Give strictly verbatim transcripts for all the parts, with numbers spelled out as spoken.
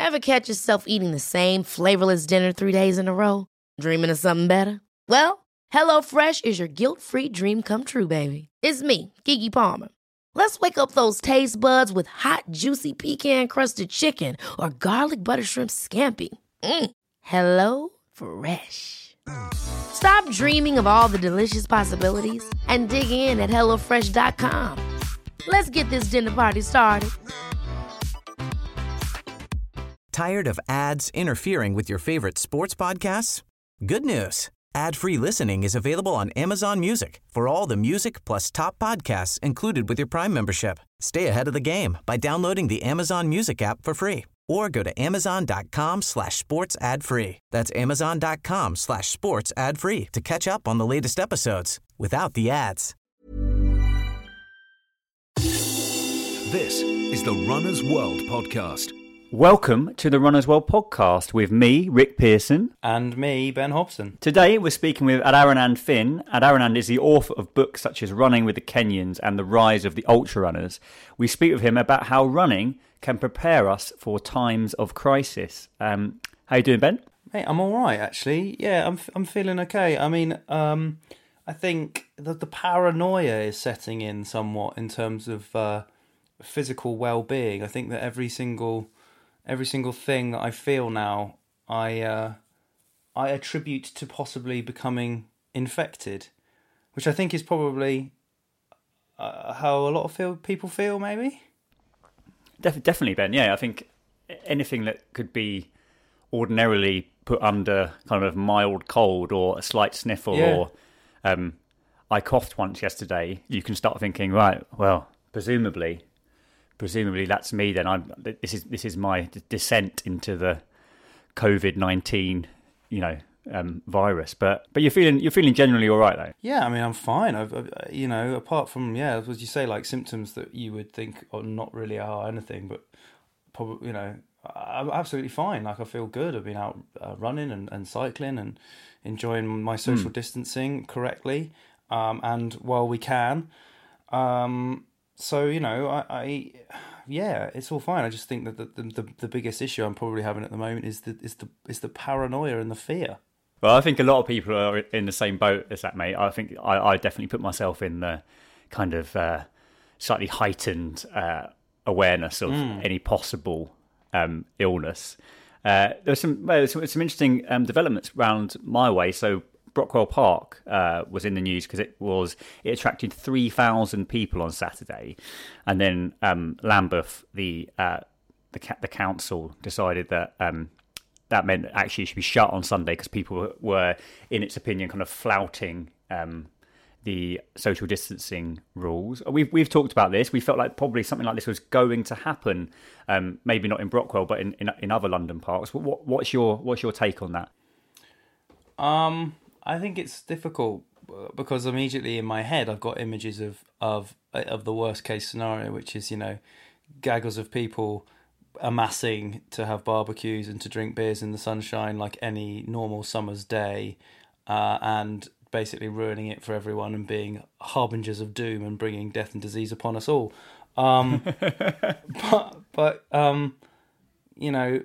Ever catch yourself eating the same flavorless dinner three days in a row? Dreaming of something better? Well, HelloFresh is your guilt-free dream come true, baby. It's me, Keke Palmer. Let's wake up those taste buds with hot, juicy pecan-crusted chicken or garlic butter shrimp scampi. Mm. Hello Fresh. Stop dreaming of all the delicious possibilities and dig in at hello fresh dot com. Let's get this dinner party started. Tired of ads interfering with your favorite sports podcasts? Good news. Ad-free listening is available on Amazon Music for all the music plus top podcasts included with your Prime membership. Stay ahead of the game by downloading the Amazon Music app for free or go to amazon.com slash sports ad free. That's amazon.com slash sports ad free to catch up on the latest episodes without the ads. This is the Runner's World podcast. Welcome to the Runner's World podcast with me, Rick Pearson. And me, Ben Hobson. Today we're speaking with Adaranand Finn. Adaranand is the author of books such as Running with the Kenyans and The Rise of the Ultra Runners. We speak with him about how running can prepare us for times of crisis. Um, how you doing, Ben? Mate, I'm all right, actually. Yeah, I'm I'm feeling okay. I mean, um, I think that the paranoia is setting in somewhat in terms of uh, physical well-being. I think that every single... Every single thing that I feel now, I uh, I attribute to possibly becoming infected, which I think is probably uh, how a lot of feel, people feel, maybe? Def- definitely, Ben. Yeah, I think anything that could be ordinarily put under kind of mild cold or a slight sniffle Yeah. or um, I coughed once yesterday, you can start thinking, right, well, presumably... Presumably that's me. Then I'm. This is this is my descent into the COVID nineteen, you know, um, virus. But but you're feeling you're feeling generally all right though. Yeah, I mean, I'm fine. I've, I've you know, apart from yeah, as you say, like symptoms that you would think are not really are anything, but probably you know, I'm absolutely fine. Like I feel good. I've been out uh, running and, and cycling and enjoying my social mm. distancing correctly, um, and while we can. Um, So, you know, I, I, yeah, it's all fine. I just think that the, the the biggest issue I'm probably having at the moment is the is the is the paranoia and the fear. Well, I think a lot of people are in the same boat as that, mate. I think I, I definitely put myself in the kind of uh, slightly heightened uh, awareness of mm. any possible um, illness. Uh, there was some well, there was some interesting um, developments around my way. So. Brockwell Park uh, was in the news because it was it attracted three thousand people on Saturday, and then um, Lambeth, the uh, the the council, decided that um, that meant that actually it should be shut on Sunday because people were, in its opinion, kind of flouting um, the social distancing rules. We've we've talked about this. We felt like probably something like this was going to happen, um, maybe not in Brockwell, but in, in in other London parks. What what's your what's your take on that? Um. I think it's difficult because immediately in my head I've got images of, of of the worst case scenario, which is, you know, gaggles of people amassing to have barbecues and to drink beers in the sunshine like any normal summer's day, uh, and basically ruining it for everyone and being harbingers of doom and bringing death and disease upon us all. Um, but but um, you know,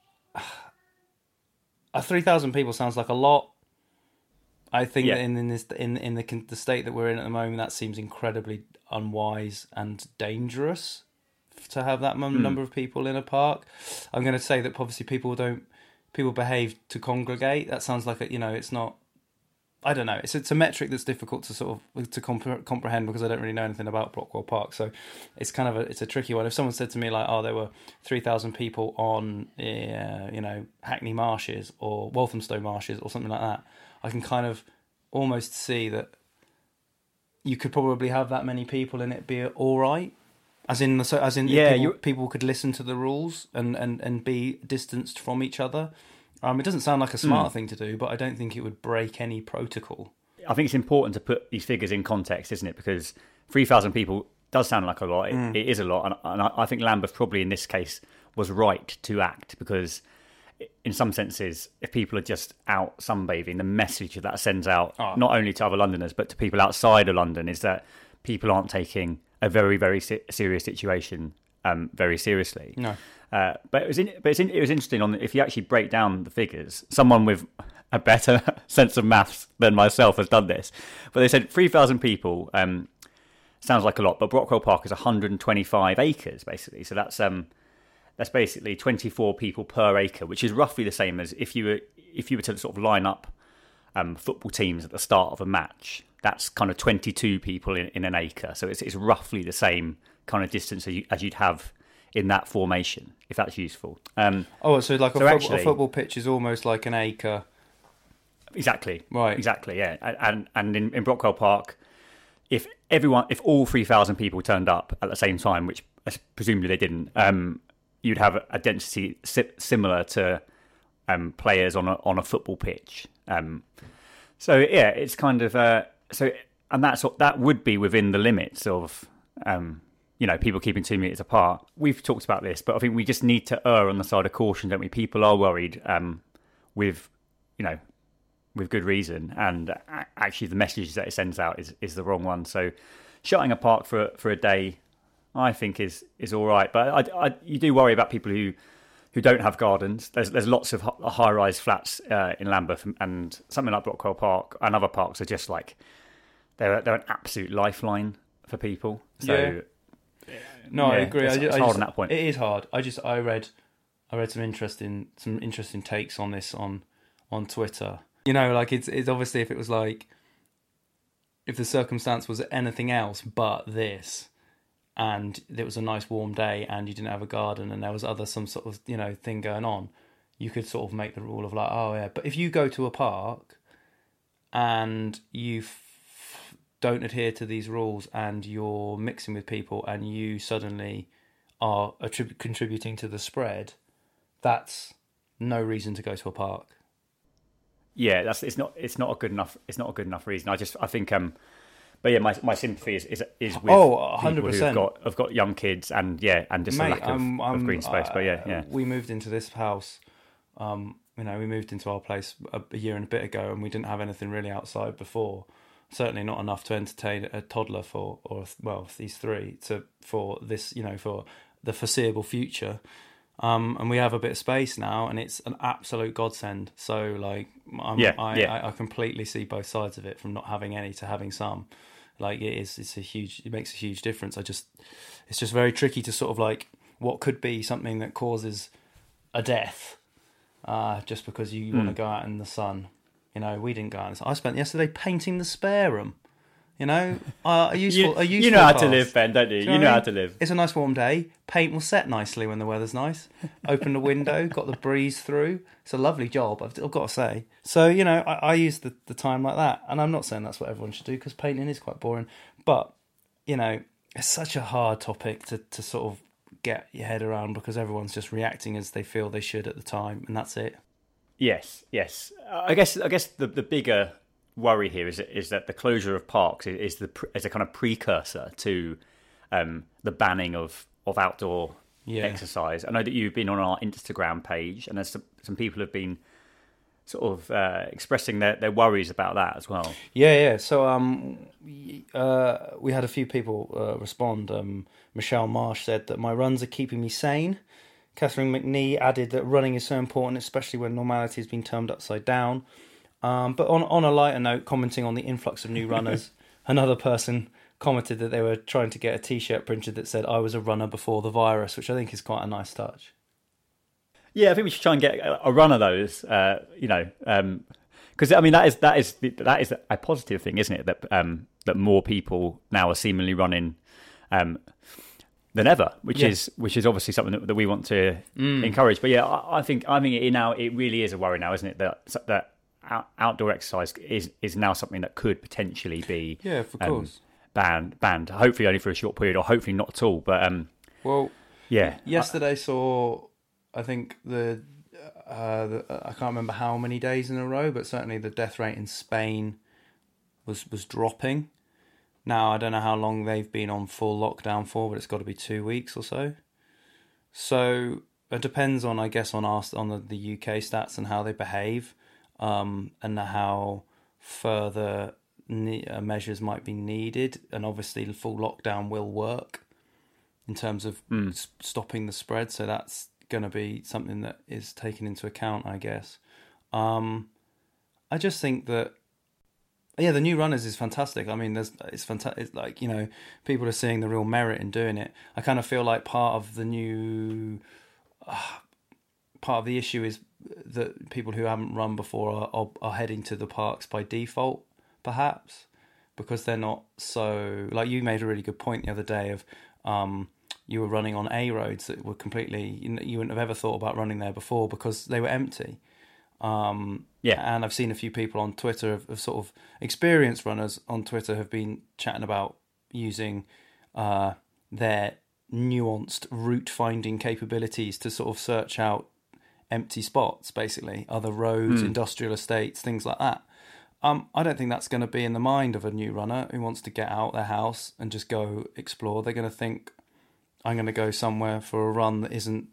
three thousand people sounds like a lot. I think yeah. that in, in this in in the the state that we're in at the moment, that seems incredibly unwise and dangerous to have that mm. number of people in a park. I'm going to say that obviously people don't people behave to congregate. That sounds like a, you know, it's not. I don't know. It's it's a metric that's difficult to sort of to comp- comprehend because I don't really know anything about Brockwell Park. So it's kind of a it's a tricky one. If someone said to me like, oh, there were three thousand people on uh, you know Hackney Marshes or Walthamstow Marshes or something like that, I can kind of almost see that you could probably have that many people and it be all right. As in, so as in, yeah, people, people could listen to the rules and, and, and be distanced from each other. Um, it doesn't sound like a smart mm. thing to do, but I don't think it would break any protocol. I think it's important to put these figures in context, isn't it? Because three thousand people does sound like a lot. It, mm. it is a lot. And, and I think Lambeth probably in this case was right to act because in some senses, if people are just out sunbathing, the message that, that sends out, oh. not only to other Londoners, but to people outside of London, is that people aren't taking a very, very serious situation um, very seriously. No. Uh, but it was in, but it's in, it was interesting on if you actually break down the figures. Someone with a better sense of maths than myself has done this, but they said three thousand people um, sounds like a lot, but Brockwell Park is one hundred twenty-five acres basically. So that's um that's basically twenty-four people per acre, which is roughly the same as if you were if you were to sort of line up um, football teams at the start of a match. That's kind of twenty-two people in, in an acre. So it's it's roughly the same kind of distance as, you, as you'd have in that formation, if that's useful. Um, oh, so like a, so football, actually, a football pitch is almost like an acre. Exactly. Right. Exactly. Yeah. And and in, in Brockwell Park, if everyone, if all three thousand people turned up at the same time, which presumably they didn't, um, you'd have a density si- similar to um, players on a on a football pitch. Um, so yeah, it's kind of uh, so, and that's that would be within the limits of. Um, you know, people keeping two metres apart. We've talked about this, but I think we just need to err on the side of caution, don't we? People are worried um, with, you know, with good reason. And actually the message that it sends out is, is the wrong one. So shutting a park for for a day, I think is is all right. But I, I, you do worry about people who, who don't have gardens. There's there's lots of high-rise flats uh, in Lambeth, and something like Brockwell Park and other parks are just like, they're, they're an absolute lifeline for people. So... Yeah. No, yeah, I agree. It's, I, it's I hard just, on that point. It is hard. I just I read, I read some interesting some interesting takes on this on on Twitter. You know, like it's it's obviously if it was like if the circumstance was anything else but this, and it was a nice warm day, and you didn't have a garden, and there was other some sort of you know thing going on, you could sort of make the rule of like, oh yeah. But if you go to a park, and you don't adhere to these rules and you're mixing with people and you suddenly are attrib- contributing to the spread, that's no reason to go to a park. Yeah, that's it's not it's not a good enough it's not a good enough reason. I just I think um but yeah, my my sympathy is is, is with oh, one hundred people percent. who've got have got young kids and yeah, and just Mate, a lack of, I'm, I'm, of green space. Uh, but yeah, yeah. We moved into this house um you know, we moved into our place a, a year and a bit ago and we didn't have anything really outside before. Certainly not enough to entertain a toddler for, or well, these three to for this, you know, for the foreseeable future. Um, and we have a bit of space now, and it's an absolute godsend. So, like, I'm, yeah, I, yeah. I, I completely see both sides of it, from not having any to having some. Like, it is, it's a huge, it makes a huge difference. I just, it's just very tricky to sort of like what could be something that causes a death, uh, just because you mm. want to go out in the sun. You know, we didn't go out. I spent yesterday painting the spare room. You know, uh, a useful, you, a useful you know how task. to live, Ben, don't you? Do you, you know, know how how to live. It's a nice warm day. Paint will set nicely when the weather's nice. Open the window, got the breeze through. It's a lovely job, I've, I've got to say. So, you know, I, I use the, the time like that. And I'm not saying that's what everyone should do, because painting is quite boring. But, you know, it's such a hard topic to, to sort of get your head around, because everyone's just reacting as they feel they should at the time, and that's it. Yes, yes. I guess I guess the, the bigger worry here is is that the closure of parks is the is a kind of precursor to um, the banning of of outdoor yeah. exercise. I know that you've been on our Instagram page, and there's some, some people have been sort of uh, expressing their, their worries about that as well. Yeah, yeah. So um, we, uh, we had a few people uh, respond. Um, Michelle Marsh said that my runs are keeping me sane. Catherine McNee added that running is so important, especially when normality has been turned upside down. Um, but on, on a lighter note, commenting on the influx of new runners, another person commented that they were trying to get a T-shirt printed that said, "I was a runner before the virus," which I think is quite a nice touch. Yeah, I think we should try and get a, a run of those, uh, you know, because, um, I mean, that is that is that is a positive thing, isn't it, that um, that more people now are seemingly running um than ever, which yeah. is which is obviously something that, that we want to mm. encourage. But yeah, I, I think I think it now it really is a worry now, isn't it? That that out, outdoor exercise is is now something that could potentially be yeah, of um, course banned banned. Hopefully only for a short period, or hopefully not at all. But um, well, yeah. Yesterday I, saw I think the, uh, the I can't remember how many days in a row, but certainly the death rate in Spain was was dropping. Now, I don't know how long they've been on full lockdown for, but it's got to be two weeks or so. So it depends on, I guess, on our, on the, the U K stats and how they behave, um, and how further ne- uh, measures might be needed. And obviously, the full lockdown will work. in terms of mm. s- stopping the spread. So that's going to be something that is taken into account, I guess. Um, I just think that, yeah, the new runners is fantastic. I mean, there's it's fantastic. It's like, you know, people are seeing the real merit in doing it. I kind of feel like part of the new, uh, part of the issue is that people who haven't run before are, are, are heading to the parks by default, perhaps, because they're not so, like you made a really good point the other day of, um, you were running on A roads that were completely, you wouldn't have ever thought about running there before because they were empty. Um, yeah, and I've seen a few people on Twitter of, of sort of experienced runners on Twitter have been chatting about using uh, their nuanced route finding capabilities to sort of search out empty spots, basically other roads, mm. industrial estates, things like that. Um, I don't think that's going to be in the mind of a new runner who wants to get out their house and just go explore. They're going to think, I'm going to go somewhere for a run that isn't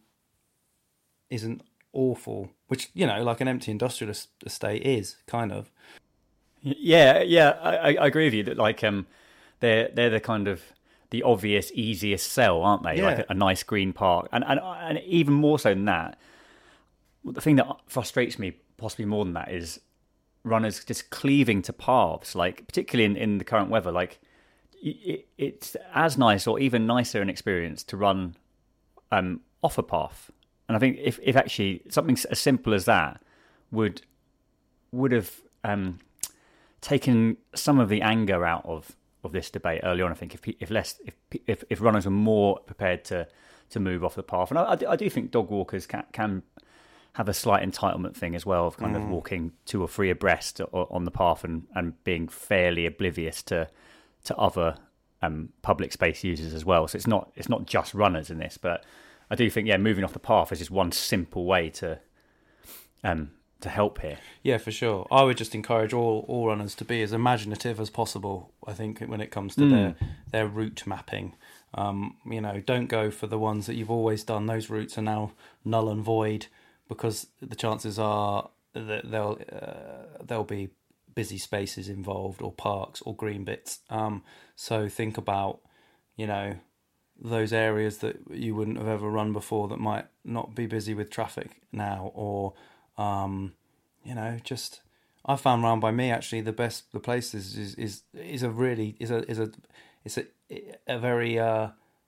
isn't awful, which, you know, like an empty industrial estate is, kind of. Yeah, yeah, I, I agree with you that, like, um, they're they're the kind of the obvious, easiest sell, aren't they? Yeah. Like a, a nice green park, and, and and even more so than that, the thing that frustrates me possibly more than that is runners just cleaving to paths, like particularly in, in the current weather, like. It, it's as nice or even nicer an experience to run um, off a path, and I think if, if actually something as simple as that would would have um, taken some of the anger out of, of this debate early on. I think if if less if if, if runners were more prepared to, to move off the path, and I, I, do, I do think dog walkers can can have a slight entitlement thing as well of kind mm. of walking two or three abreast on the path and, and being fairly oblivious to. to other um, public space users as well. So it's not it's not just runners in this, but I do think, yeah, moving off the path is just one simple way to um, to help here. Yeah, for sure. I would just encourage all, all runners to be as imaginative as possible, I think, when it comes to mm. their, their route mapping. Um, you know, don't go for the ones that you've always done. Those routes are now null and void because the chances are that they'll uh, they'll be busy spaces involved or parks or green bits. Um, so think about, you know, those areas that you wouldn't have ever run before that might not be busy with traffic now, or, um, you know, just, I found round by me actually the best, the places is, is, is a really, is a, is a, it's a, a very, uh,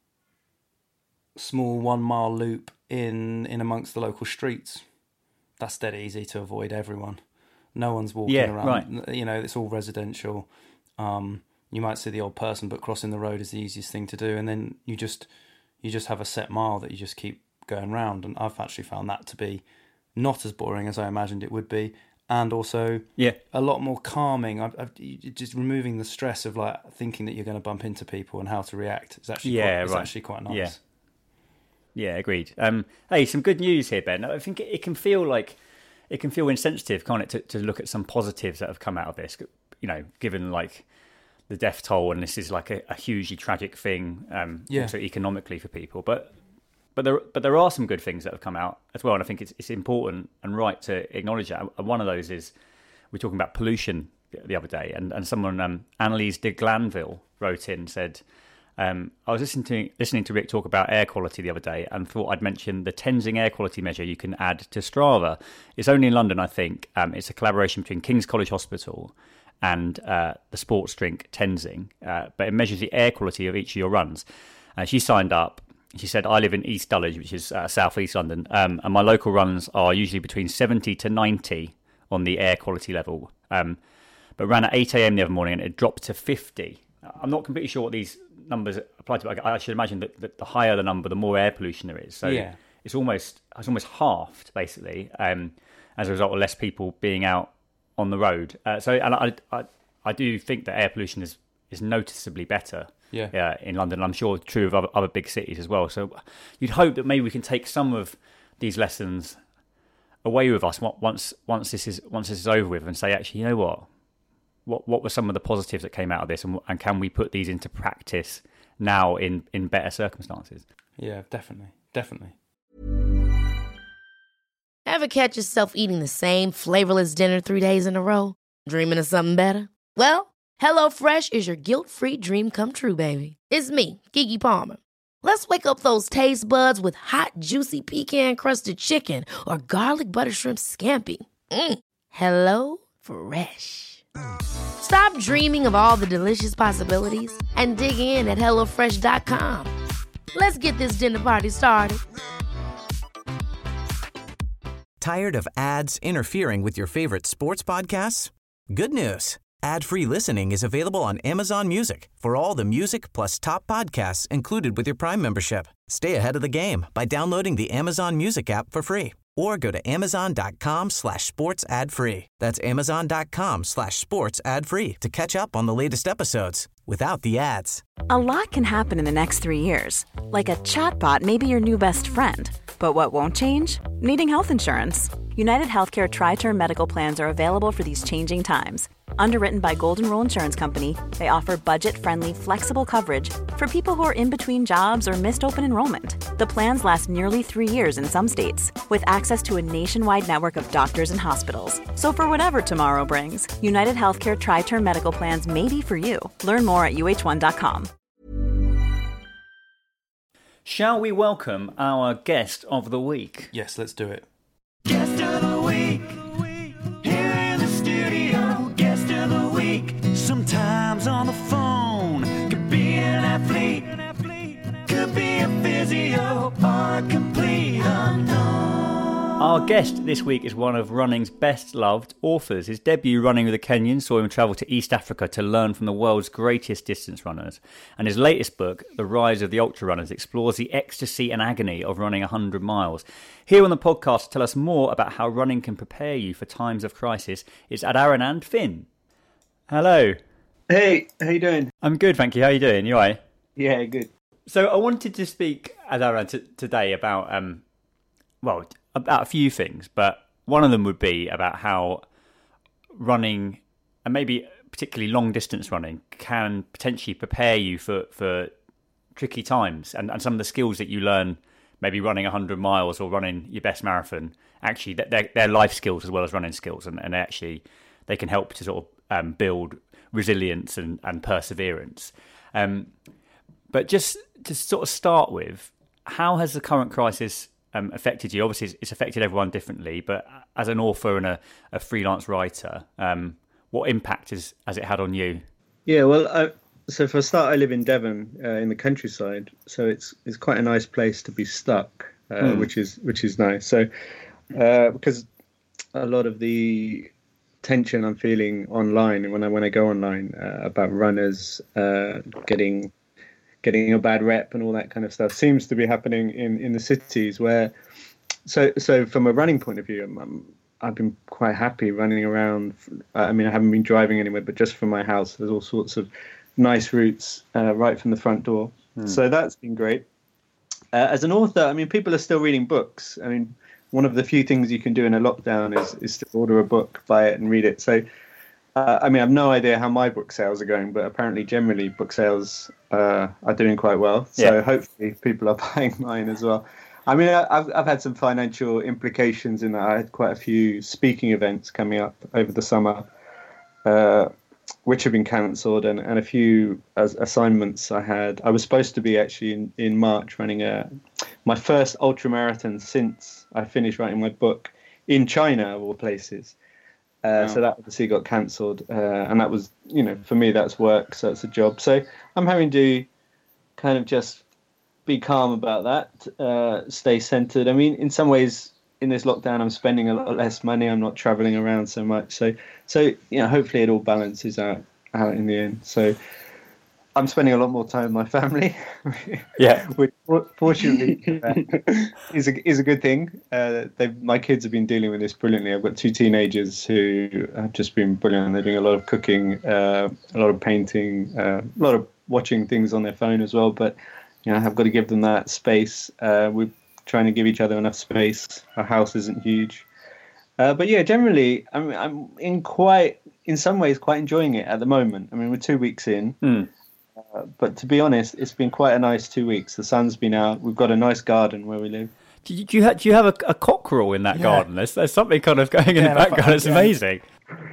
small one mile loop in, in amongst the local streets. That's dead easy to avoid everyone. No one's walking yeah, around. Right. You know, it's all residential. Um, you might see the odd person, but crossing the road is the easiest thing to do. And then you just you just have a set mile that you just keep going round. And I've actually found that to be not as boring as I imagined it would be, and also yeah. a lot more calming. I've, I've, just removing the stress of like thinking that you're going to bump into people and how to react. It's actually yeah, quite, it's right. actually quite nice. Yeah, yeah, agreed. Um, hey, some good news here, Ben. I think it, it can feel like. It can feel insensitive, can't it, to, to look at some positives that have come out of this, you know, given like the death toll, and this is like a, a hugely tragic thing, um, yeah. also economically for people. But but there but there are some good things that have come out as well, and I think it's it's important and right to acknowledge that. And one of those is we're talking about pollution the other day, and and someone, um, Annalise de Glanville, wrote in and said. Um, I was listening to listening to Rick talk about air quality the other day and thought I'd mention the Tenzing air quality measure you can add to Strava. It's only in London, I think. Um, it's a collaboration between King's College Hospital and uh, the sports drink Tenzing, uh, but it measures the air quality of each of your runs. Uh, she signed up. She said, I live in East Dulwich, which is uh, south east London, um, and my local runs are usually between seventy to ninety on the air quality level, um, but ran at eight a.m. the other morning and it dropped to fifty. I'm not completely sure what these numbers apply to, but I should imagine that, that the higher the number, the more air pollution there is. So yeah. it's almost it's almost halved basically, um, as a result of less people being out on the road. Uh, so, and I, I I do think that air pollution is is noticeably better. Yeah. Uh, in London, I'm sure true of other, other big cities as well. So you'd hope that maybe we can take some of these lessons away with us once once this is once this is over with, and say, actually, you know what. What what were some of the positives that came out of this, and, and can we put these into practice now in, in better circumstances? Yeah, definitely, definitely. Ever catch yourself eating the same flavorless dinner three days in a row? Dreaming of something better? Well, HelloFresh is your guilt-free dream come true, baby. It's me, Keke Palmer. Let's wake up those taste buds with hot, juicy pecan-crusted chicken or garlic butter shrimp scampi. Mm. Hello Fresh. Stop dreaming of all the delicious possibilities and dig in at hello fresh dot com. Let's get this dinner party started. Tired of ads interfering with your favorite sports podcasts? Good news. Ad-free listening is available on Amazon Music for all the music plus top podcasts included with your Prime membership. Stay ahead of the game by downloading the Amazon Music app for free or go to amazon.com slash sports ad free. That's amazon.com slash sports ad free to catch up on the latest episodes without the ads. A lot can happen in the next three years. Like a chatbot may be your new best friend. But what won't change? Needing health insurance. United Healthcare Tri-Term Medical Plans are available for these changing times. Underwritten by Golden Rule Insurance Company, they offer budget-friendly, flexible coverage for people who are in between jobs or missed open enrollment. The plans last nearly three years in some states, with access to a nationwide network of doctors and hospitals. So for whatever tomorrow brings, United Healthcare Tri-Term Medical Plans may be for you. Learn more at U H one dot com. Shall we welcome our guest of the week? Yes, let's do it. Guest of the week, here in the studio. Guest of the week, sometimes on the phone. Could be an athlete, could be a physio, or a complete unknown. Our guest this week is one of running's best-loved authors. His debut running with the Kenyans saw him travel to East Africa to learn from the world's greatest distance runners. And his latest book, The Rise of the Ultra Runners, explores the ecstasy and agony of running one hundred miles. Here on the podcast to tell us more about how running can prepare you for times of crisis is Adaranand Finn. Hello. Hey, how you doing? I'm good, thank you. How are you doing? You all right? Yeah, good. So I wanted to speak, Adaran, t- today about, um, well, about a few things, but one of them would be about how running, and maybe particularly long distance running, can potentially prepare you for, for tricky times, and, and some of the skills that you learn maybe running one hundred miles or running your best marathon, actually they're, they're life skills as well as running skills, and, and actually they can help to sort of um, build resilience and, and perseverance. Um, but just to sort of start with, how has the current crisis Um, affected you? Obviously, it's affected everyone differently, but as an author and a, a freelance writer, um, what impact has, has it had on you? Yeah, well, I, so for a start, I live in Devon, uh, in the countryside, so it's it's quite a nice place to be stuck, uh, mm. which is which is nice. So uh, because a lot of the tension I'm feeling online when I when I go online uh, about runners uh, getting. getting a bad rep and all that kind of stuff seems to be happening in, in the cities where, so so from a running point of view, I'm, I'm, I've been quite happy running around. I mean, I haven't been driving anywhere, but just from my house, there's all sorts of nice routes uh, right from the front door. Mm. So that's been great. Uh, as an author, I mean, people are still reading books. I mean, one of the few things you can do in a lockdown is, is to order a book, buy it and read it. So Uh, I mean, I have no idea how my book sales are going, but apparently generally book sales uh, are doing quite well. So yeah. Hopefully people are buying mine as well. I mean, I've, I've had some financial implications in that. I had quite a few speaking events coming up over the summer, uh, which have been cancelled, and, and a few as assignments I had. I was supposed to be actually in, in March running a my first ultra marathon since I finished writing my book in China, of all places. Uh, wow. So that obviously got cancelled, uh, and that was, you know, for me that's work, so it's a job. So I'm having to kind of just be calm about that, uh, stay centred. I mean, in some ways, in this lockdown, I'm spending a lot less money. I'm not travelling around so much. So, so you know, hopefully it all balances out out in the end. So I'm spending a lot more time with my family. Yeah, which fortunately uh, is a is a good thing. Uh, my kids have been dealing with this brilliantly. I've got two teenagers who have just been brilliant. They're doing a lot of cooking, uh, a lot of painting, uh, a lot of watching things on their phone as well. But you know, I've got to give them that space. Uh, we're trying to give each other enough space. Our house isn't huge, uh, but yeah, generally, I'm I'm in quite in some ways quite enjoying it at the moment. I mean, we're two weeks in. Mm. Uh, but to be honest, it's been quite a nice two weeks. The sun's been out. We've got a nice garden where we live. Do you, do you, have, do you have a, a cockerel in that yeah. garden? There's, there's something kind of going in yeah, the background. It's yeah. amazing.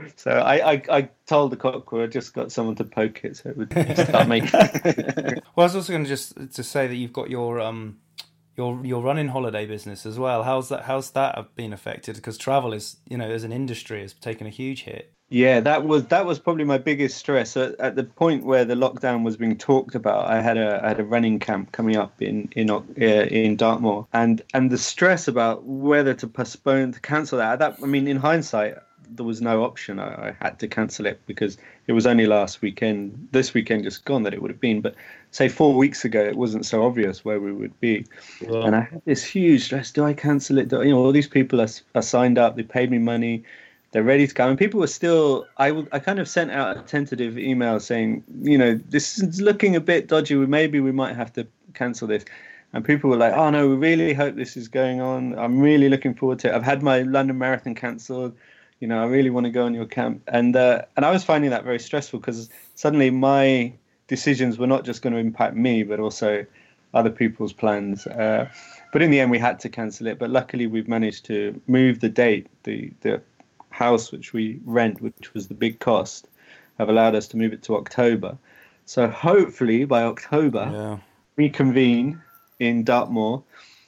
So I, I, I told the cockerel I just got someone to poke it so it would start making. Well, I was also going to just to say that you've got your um your your running holiday business as well. How's that? How's that been affected? Because travel is, you know, as an industry, has taken a huge hit. Yeah, that was that was probably my biggest stress at, at the point where the lockdown was being talked about. I had a I had a running camp coming up in in uh, in Dartmoor, and and the stress about whether to postpone to cancel that. That I mean, in hindsight, there was no option. I, I had to cancel it because it was only last weekend, this weekend just gone, that it would have been. But say four weeks ago, it wasn't so obvious where we would be, yeah. And I had this huge stress. Do I cancel it? Do, you know, all these people are, are signed up. They paid me money. They're ready to come. And people were still, I, I kind of sent out a tentative email saying, you know, this is looking a bit dodgy. Maybe we might have to cancel this. And people were like, oh, no, we really hope this is going on. I'm really looking forward to it. I've had my London Marathon cancelled. You know, I really want to go on your camp. And uh, and I was finding that very stressful because suddenly my decisions were not just going to impact me, but also other people's plans. Uh, but in the end, we had to cancel it. But luckily, we've managed to move the date, the the house which we rent, which was the big cost, have allowed us to move it to October. So hopefully by October, yeah. reconvene in Dartmoor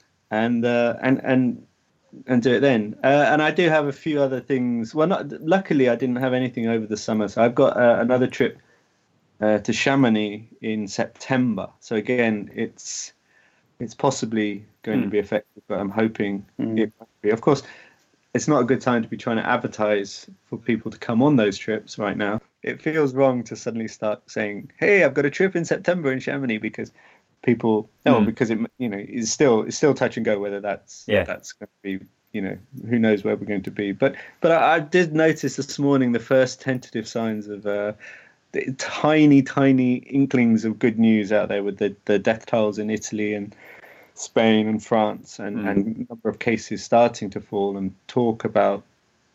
and uh, and and and do it then. Uh, and I do have a few other things. Well, not luckily I didn't have anything over the summer, so I've got uh, another trip uh, to Chamonix in September. So again, it's it's possibly going mm. to be effective, but I'm hoping mm. it might be. Of course, it's not a good time to be trying to advertise for people to come on those trips right now. It feels wrong to suddenly start saying, hey, I've got a trip in September in Chamonix, because people, no, mm. because it, you know, it's still, it's still touch and go whether that's, yeah. that's going to be, you know, who knows where we're going to be. But, but I, I did notice this morning the first tentative signs of uh, the tiny, tiny inklings of good news out there with the, the death tolls in Italy and Spain and France, and, mm. and a number of cases starting to fall, and talk about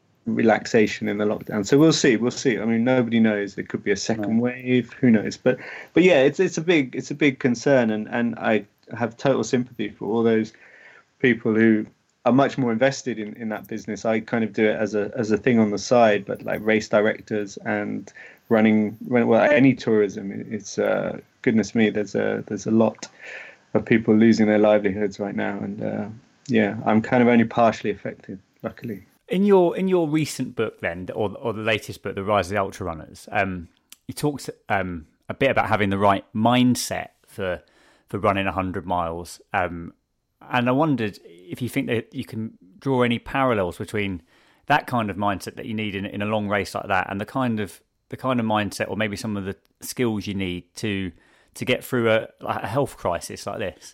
relaxation in the lockdown. So we'll see, we'll see. I mean, nobody knows. There could be a second no. wave. Who knows? But but yeah, it's it's a big it's a big concern, and, and I have total sympathy for all those people who are much more invested in, in that business. I kind of do it as a as a thing on the side, but like race directors and running, well, any tourism. It's uh, goodness me, there's a there's a lot of people losing their livelihoods right now, and uh, yeah, I'm kind of only partially affected, luckily. In your in your recent book, then, or or the latest book, The Rise of the Ultra Runners, um, you talked um, a bit about having the right mindset for for running one hundred miles, um, and I wondered if you think that you can draw any parallels between that kind of mindset that you need in in a long race like that, and the kind of the kind of mindset, or maybe some of the skills you need to to get through a, a health crisis like this.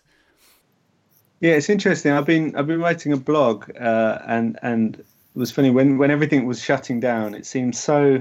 Yeah, it's interesting. I've been I've been writing a blog, uh, and and it was funny when, when everything was shutting down. It seemed so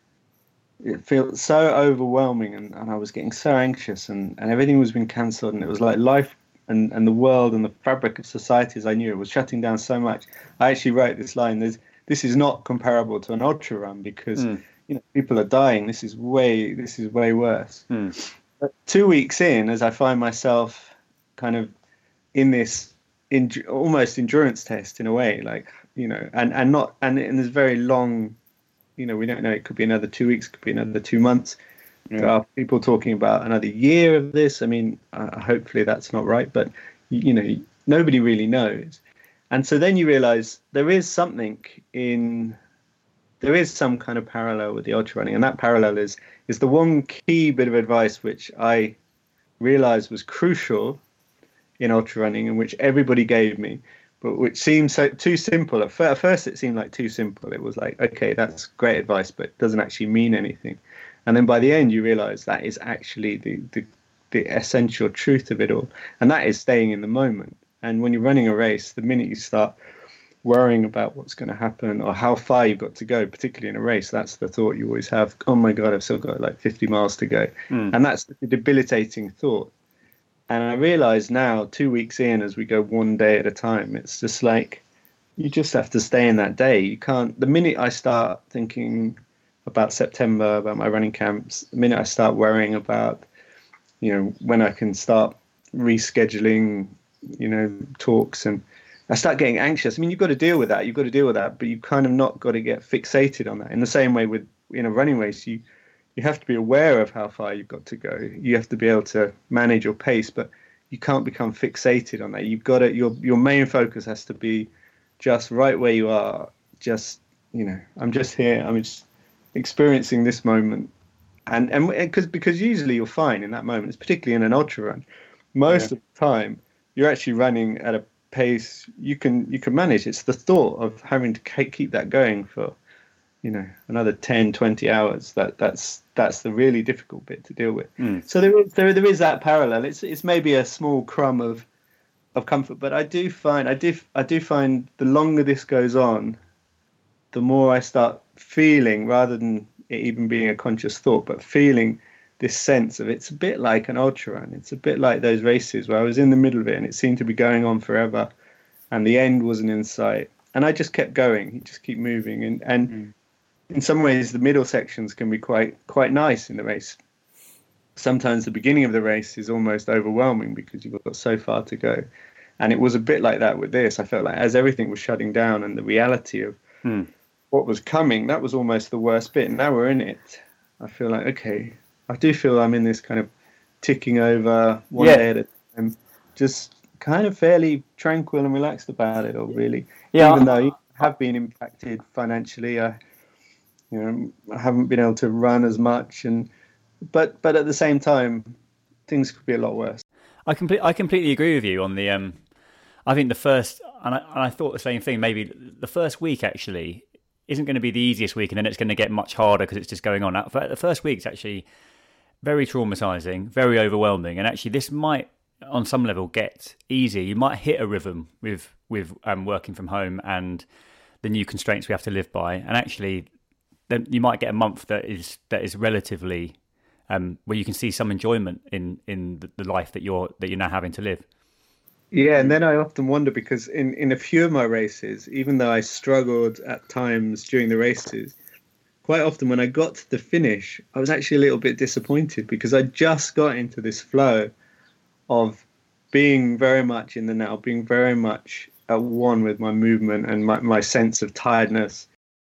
it felt so overwhelming, and, and I was getting so anxious, and, and everything was being cancelled, and it was like life and, and the world and the fabric of society as I knew it was shutting down so much. I actually wrote this line: "There's this is not comparable to an ultra run because mm. you know people are dying. This is way this is way worse." Mm. But two weeks in, as I find myself kind of in this in, almost endurance test in a way, like, you know, and, and not, and in this very long, you know, we don't know, it could be another two weeks, could be another two months. Yeah. There are people talking about another year of this. I mean, uh, hopefully that's not right, but, you know, nobody really knows. And so then you realize there is something in, there is some kind of parallel with the ultra running. And that parallel is, is the one key bit of advice which I realized was crucial in ultra running, and which everybody gave me, but which seemed so too simple. At first it seemed like too simple. It was like, okay, that's great advice, but it doesn't actually mean anything. And then by the end you realize that is actually the, the, the essential truth of it all. And that is staying in the moment. And when you're running a race, the minute you start worrying about what's going to happen or how far you've got to go, particularly in a race, that's the thought you always have. Oh my God, I've still got like fifty miles to go. Mm. And that's the debilitating thought. And I realize now, two weeks in, as we go one day at a time, it's just like, you just have to stay in that day. You can't, the minute I start thinking about September, about my running camps, the minute I start worrying about, you know, when I can start rescheduling, you know, talks and I start getting anxious. I mean, you've got to deal with that. You've got to deal with that, but you've kind of not got to get fixated on that. In the same way with in a running race, you you have to be aware of how far you've got to go. You have to be able to manage your pace, but you can't become fixated on that. You've got to, your your main focus has to be just right where you are. Just, you know, I'm just here. I'm just experiencing this moment, and and because because usually you're fine in that moment. It's particularly in an ultra run. Most yeah. of the time, you're actually running at a pace you can you can manage. It's the thought of having to keep that going for, you know, another ten, twenty hours that that's that's the really difficult bit to deal with. Mm. So there is there, there is that parallel. It's it's maybe a small crumb of of comfort, but I do find I do I do find the longer this goes on, the more I start feeling, rather than it even being a conscious thought, but feeling this sense of it's a bit like an ultra run. It's a bit like those races where I was in the middle of it and it seemed to be going on forever and the end wasn't in sight. And I just kept going, you just keep moving. And, and mm. in some ways, the middle sections can be quite quite nice in the race. Sometimes the beginning of the race is almost overwhelming because you've got so far to go. And it was a bit like that with this. I felt like as everything was shutting down and the reality of mm. what was coming, that was almost the worst bit. And now we're in it. I feel like, okay, I do feel I'm in this kind of ticking over one yeah. day at a time, just kind of fairly tranquil and relaxed about it all, really. Yeah. Even though you have been impacted financially, I, you know, I haven't been able to run as much, and but but at the same time, things could be a lot worse. I complete I completely agree with you on the. Um, I think the first, and I, and I thought the same thing. Maybe the first week actually isn't going to be the easiest week, and then it's going to get much harder because it's just going on. The first week's actually very traumatizing, very overwhelming, and actually this might, on some level, get easier. You might hit a rhythm with with um, working from home and the new constraints we have to live by, and actually, then you might get a month that is that is relatively um, where you can see some enjoyment in in the, the life that you're that you're now having to live. Yeah, and then I often wonder because in in a few of my races, even though I struggled at times during the races, quite often when I got to the finish, I was actually a little bit disappointed because I just got into this flow of being very much in the now, being very much at one with my movement and my, my sense of tiredness.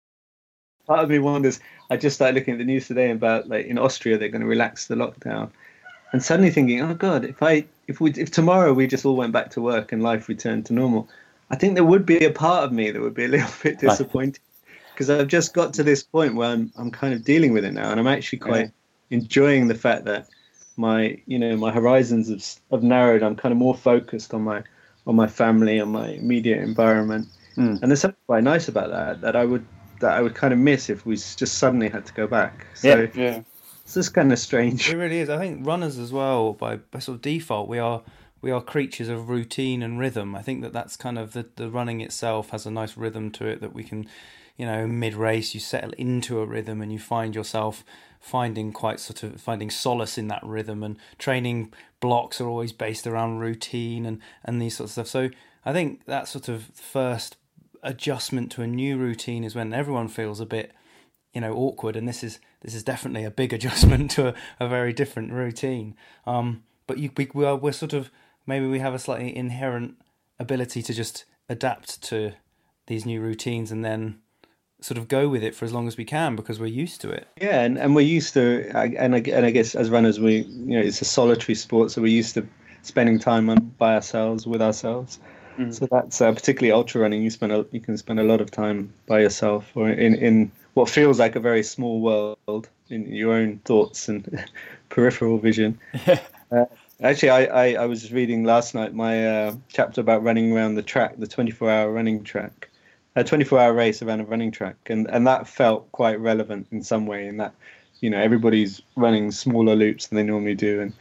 Part of me wonders, I just started looking at the news today about, like, in Austria, they're going to relax the lockdown. And suddenly thinking, oh God, if I if we if tomorrow we just all went back to work and life returned to normal, I think there would be a part of me that would be a little bit disappointed. Because I've just got to this point where I'm I'm kind of dealing with it now, and I'm actually quite yeah. enjoying the fact that my you know my horizons have have narrowed. I'm kind of more focused on my on my family, on my immediate environment, mm. and there's something quite nice about that that I would that I would kind of miss if we just suddenly had to go back. So yeah, yeah. It's just kind of strange. It really is. I think runners as well, by, by sort of default, we are we are creatures of routine and rhythm. I think that that's kind of the the running itself has a nice rhythm to it that we can. You know, mid-race, you settle into a rhythm and you find yourself finding quite sort of finding solace in that rhythm. And training blocks are always based around routine and, and these sorts of stuff. So I think that sort of first adjustment to a new routine is when everyone feels a bit, you know, awkward. And this is this is definitely a big adjustment to a, a very different routine. Um, but you, we, we are, we're sort of, maybe we have a slightly inherent ability to just adapt to these new routines and then sort of go with it for as long as we can because we're used to it. Yeah, and, and we're used to, and I, and I guess as runners, we you know it's a solitary sport, so we're used to spending time on, by ourselves with ourselves. Mm. So that's uh, particularly ultra running. You spend a, you can spend a lot of time by yourself, or in in what feels like a very small world, in your own thoughts and peripheral vision. uh, actually, I, I I was reading last night my uh, chapter about running around the track, the twenty-four hour running track. A twenty-four hour race around a running track, and, and that felt quite relevant in some way in that, you know, everybody's running smaller loops than they normally do, and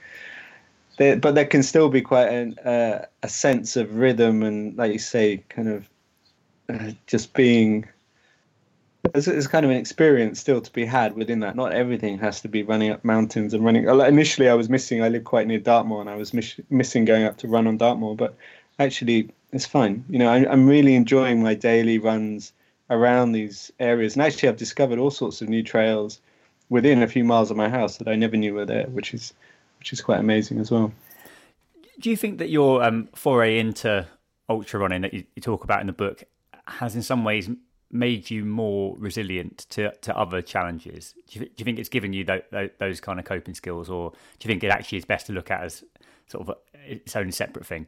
they, but there can still be quite an, uh, a sense of rhythm and, like you say, kind of uh, just being, there's, there's kind of an experience still to be had within that. Not everything has to be running up mountains and running. Initially I was missing, I live quite near Dartmoor, and I was miss, missing going up to run on Dartmoor, but actually it's fine. You know, I, I'm really enjoying my daily runs around these areas. And actually, I've discovered all sorts of new trails within a few miles of my house that I never knew were there, which is which is quite amazing as well. Do you think that your um, foray into ultra running that you, you talk about in the book has in some ways made you more resilient to, to other challenges? Do you, do you think it's given you th- th- those kind of coping skills, or do you think it actually is best to look at as sort of a, its own separate thing?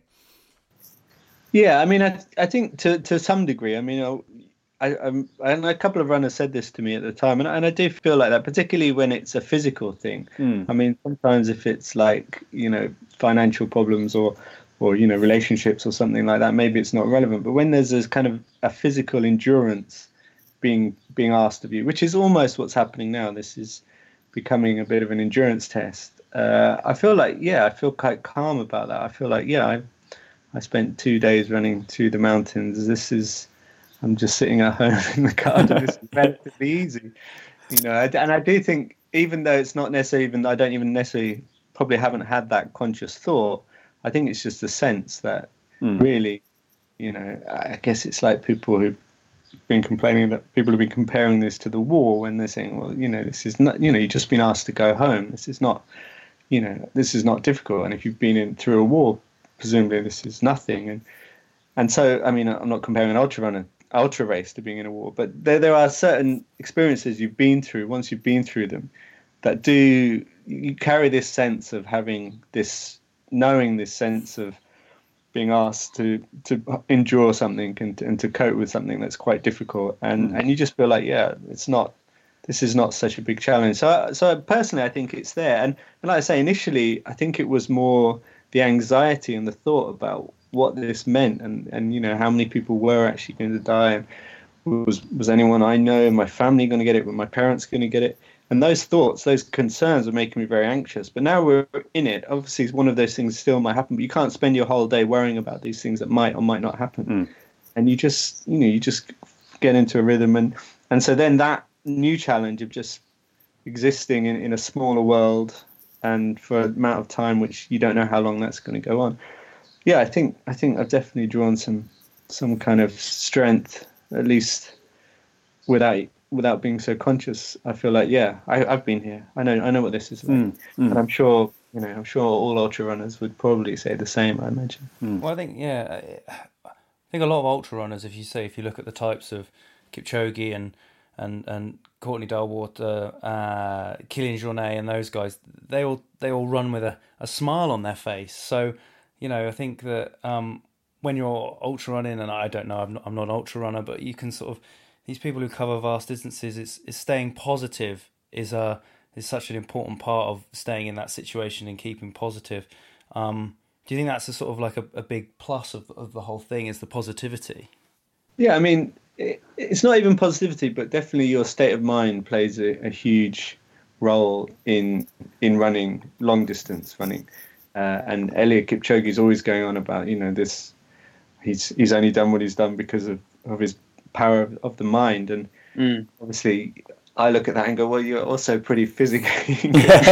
Yeah, I mean, I I think to to some degree, I mean, I, I'm, and a couple of runners said this to me at the time, and, and I do feel like that, particularly when it's a physical thing. Mm. I mean, sometimes if it's like, you know, financial problems or, or, you know, relationships or something like that, maybe it's not relevant. But when there's this kind of a physical endurance being being asked of you, which is almost what's happening now, this is becoming a bit of an endurance test. Uh, I feel like, yeah, I feel quite calm about that. I feel like, yeah, I, I spent two days running to the mountains. This is... I'm just sitting at home in the garden. This is relatively easy, you know. And I do think, even though it's not necessarily, even I don't even necessarily probably haven't had that conscious thought. I think it's just a sense that mm. really, you know, I guess it's like people who've been complaining that people have been comparing this to the war when they're saying, well, you know, this is not, you know, you've just been asked to go home. This is not, you know, this is not difficult. And if you've been in through a war, presumably this is nothing. And and so, I mean, I'm not comparing an ultra runner. ultra race to being in a war, but there there are certain experiences you've been through, once you've been through them, that do, you carry this sense of having this, knowing this sense of being asked to to endure something and to, and to cope with something that's quite difficult, and mm. and you just feel like, yeah, it's not, this is not such a big challenge. So so personally, I think it's there, and, and like I say, initially I think it was more the anxiety and the thought about what this meant, and, and you know, how many people were actually going to die, and was was anyone I know in my family going to get it, were my parents going to get it, and those thoughts, those concerns were making me very anxious. But now we're in it, obviously one of those things still might happen, but you can't spend your whole day worrying about these things that might or might not happen. Mm. And you just, you know, you just get into a rhythm, and and so then that new challenge of just existing in, in a smaller world and for an amount of time which you don't know how long that's going to go on. Yeah, I think I think I've definitely drawn some some kind of strength, at least without without being so conscious. I feel like, yeah, I, I've been here. I know I know what this is like, mm, mm. and I'm sure you know I'm sure all ultra runners would probably say the same. I imagine. Mm. Well, I think yeah, I think a lot of ultra runners, if you say if you look at the types of Kipchoge and and and Courtney Dauwalter, uh, Kilian Jornet, and those guys, they all they all run with a, a smile on their face. So. You know, I think that um, when you're ultra running, and I don't know, I'm not, I'm not an ultra runner, but you can sort of, these people who cover vast distances, it's, it's staying positive is a is such an important part of staying in that situation and keeping positive. Um, do you think that's a sort of like a, a big plus of, of the whole thing, is the positivity? Yeah, I mean, it, it's not even positivity, but definitely your state of mind plays a, a huge role in in running, long distance running. Uh, and Eliud Kipchoge is always going on about, you know, this, he's he's only done what he's done because of, of his power of, of the mind. And mm. obviously I look at that and go, well, you're also pretty physically.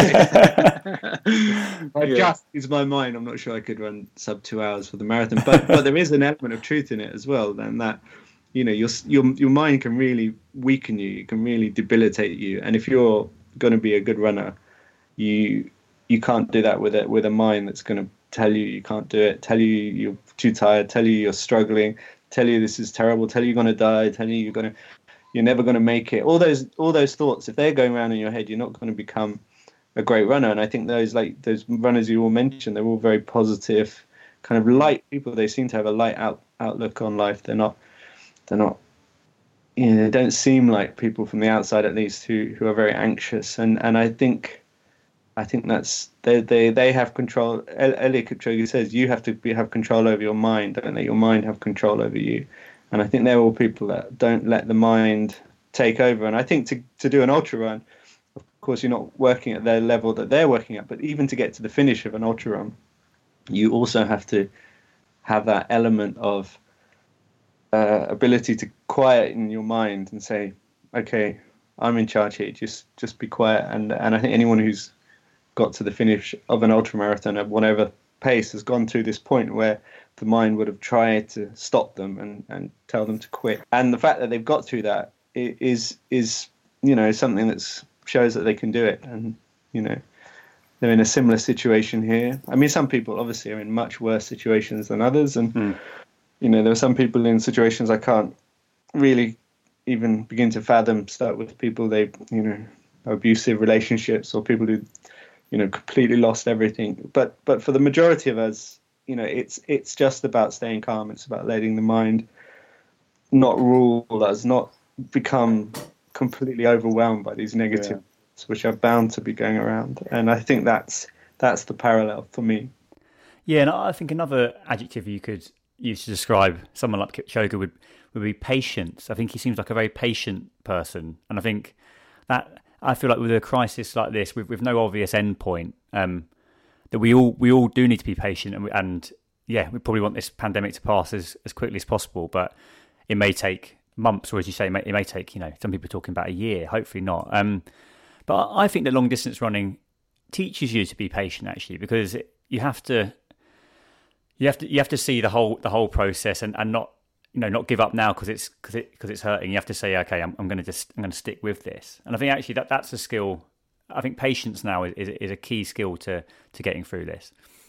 I yeah. just use my mind. I'm not sure I could run sub two hours for the marathon, but but there is an element of truth in it as well. Then that, you know, your your your mind can really weaken you. It can really debilitate you. And if you're going to be a good runner, you you can't do that with it with a mind that's going to tell you you can't do it, tell you you're too tired, tell you you're struggling, tell you this is terrible, tell you you're going to die, tell you you're going to you're never going to make it. All those all those thoughts, if they're going around in your head, you're not going to become a great runner. And I think those like those runners you all mentioned, they're all very positive, kind of light people. They seem to have a light out, outlook on life. They're not they're not you know, they don't seem like people from the outside, at least, who who are very anxious. And and I think I think that's they they they have control. Eliud Kipchoge says you have to be, have control over your mind. Don't let your mind have control over you. And I think they're all people that don't let the mind take over. And I think to to do an ultra run, of course, you're not working at their level that they're working at. But even to get to the finish of an ultra run, you also have to have that element of uh, ability to quieten your mind and say, okay, I'm in charge here. Just just be quiet. And and I think anyone who's got to the finish of an ultramarathon at whatever pace has gone through this point where the mind would have tried to stop them and, and tell them to quit. And the fact that they've got through that is, is you know, something that shows that they can do it. And, you know, they're in a similar situation here. I mean, some people obviously are in much worse situations than others. And, mm. you know, there are some people in situations I can't really even begin to fathom. Start with people they, you know, abusive relationships or people who, you know, completely lost everything. But but for the majority of us, you know, it's it's just about staying calm. It's about letting the mind not rule us, not become completely overwhelmed by these negatives, yeah. which are bound to be going around. And I think that's that's the parallel for me. Yeah, and I think another adjective you could use to describe someone like Kipchoge would would be patience. I think he seems like a very patient person, and I think that I feel like with a crisis like this, with with no obvious end point, um, that we all we all do need to be patient, and, we, and yeah, we probably want this pandemic to pass as, as quickly as possible, but it may take months, or as you say, it may, it may take, you know, some people are talking about a year. Hopefully not. Um, but I think that long distance running teaches you to be patient, actually, because it, you have to. You have to you have to see the whole the whole process and, and not you know not give up now because it's because it because it's hurting. You have to say, okay, I'm I'm going to just I'm going to stick with this. And I think actually that, that's a skill. I think patience now is, is is a key skill to to getting through this.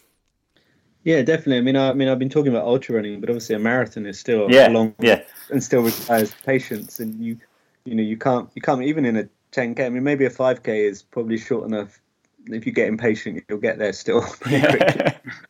Yeah, definitely. I mean, I, I mean, I've been talking about ultra running, but obviously a marathon is still yeah, long yeah. and still requires patience. And you you know you can't you can't even in a ten K. I mean, maybe a five K is probably short enough. If you get impatient, you'll get there still pretty quickly.